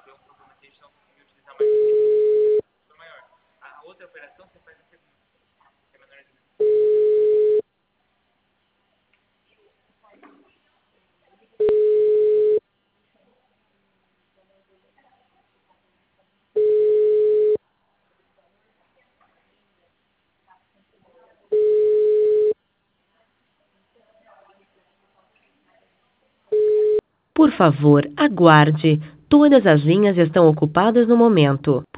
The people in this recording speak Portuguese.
Por favor, aguarde. Todas as linhas estão ocupadas no momento.